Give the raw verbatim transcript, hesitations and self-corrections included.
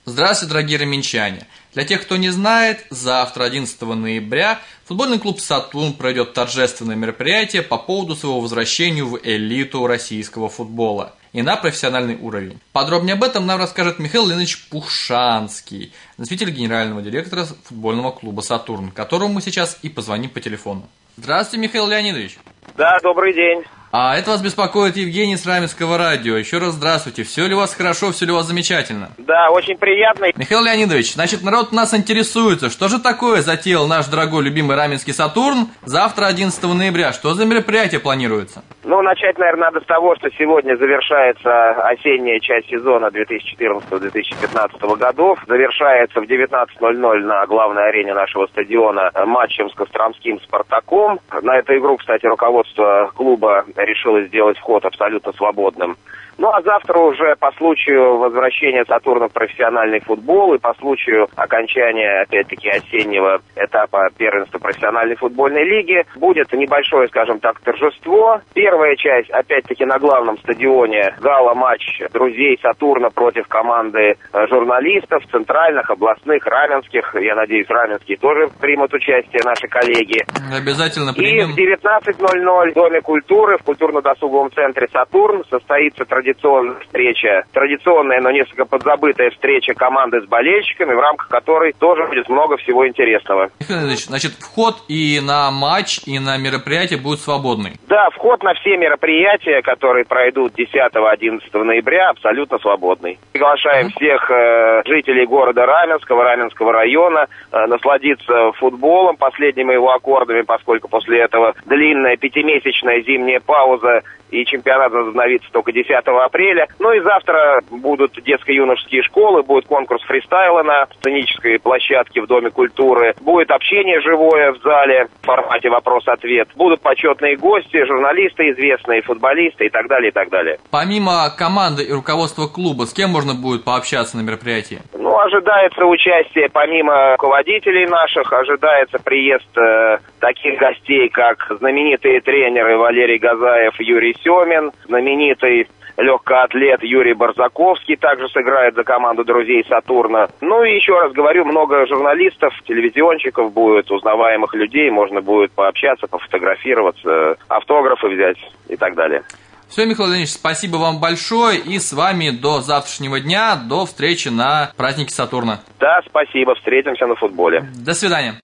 Здравствуйте, дорогие раменчане! Для тех, кто не знает, завтра, одиннадцатого ноября, футбольный клуб «Сатурн» пройдет торжественное мероприятие по поводу своего возвращения в элиту российского футбола и на профессиональный уровень. Подробнее об этом нам расскажет Михаил Леонидович Пушанский, заместитель генерального директора футбольного клуба «Сатурн», которому мы сейчас и позвоним по телефону. Здравствуйте, Михаил Леонидович! Да, добрый день. А это вас беспокоит Евгений с Раменского радио. Еще раз здравствуйте. Все ли у вас хорошо, все ли у вас замечательно? Да, очень приятно. Михаил Леонидович, значит, народ нас интересуется, что же такое затеял наш дорогой любимый раменский «Сатурн» завтра, одиннадцатого ноября? Что за мероприятие планируется? Ну, начать, наверное, надо с того, что сегодня завершается осенняя часть сезона две тысячи четырнадцатого — две тысячи пятнадцатого годов. Завершается в девятнадцать ноль ноль на главной арене нашего стадиона матчем с Костромским «Спартаком». На эту игру, кстати, руководство клуба решила сделать вход абсолютно свободным. Ну а завтра уже по случаю возвращения «Сатурна» в профессиональный футбол и по случаю окончания, опять-таки, осеннего этапа первенства профессиональной футбольной лиги будет небольшое, скажем так, торжество. Первая часть, опять-таки, на главном стадионе гала-матч друзей «Сатурна» против команды журналистов, центральных, областных, раменских. Я надеюсь, раменские тоже примут участие, наши коллеги. Обязательно примем. И в девятнадцать ноль ноль в Доме культуры в культурно-досуговом центре «Сатурн» состоится традиционная встреча, традиционная, но несколько подзабытая встреча команды с болельщиками, в рамках которой тоже будет много всего интересного. Значит, вход и на матч, и на мероприятие будет свободный? Да, вход на все мероприятия, которые пройдут десятого-одиннадцатого ноября, абсолютно свободный. Приглашаем mm-hmm. всех э, жителей города Раменского, Раменского района э, насладиться футболом, последними его аккордами, поскольку после этого длинная пятимесячная зимняя пауза и чемпионат возобновится только десятого апреля. Ну и завтра будут детско-юношеские школы, будет конкурс фристайла на сценической площадке в Доме культуры, будет общение живое в зале в формате вопрос-ответ, будут почетные гости, журналисты известные, футболисты и так далее, и так далее. Помимо команды и руководства клуба, с кем можно будет пообщаться на мероприятии? Ну, ожидается участие, помимо руководителей наших, ожидается приезд э, таких гостей, как знаменитые тренеры Валерий Газаев, Юрий Семин, знаменитый легкоатлет Юрий Барзаковский также сыграет за команду друзей «Сатурна». Ну и еще раз говорю, много журналистов, телевизионщиков будет, узнаваемых людей, можно будет пообщаться, пофотографироваться, автографы взять и так далее. Все, Михаил Леонидович, спасибо вам большое, и с вами до завтрашнего дня, до встречи на празднике «Сатурна». Да, спасибо, встретимся на футболе. До свидания.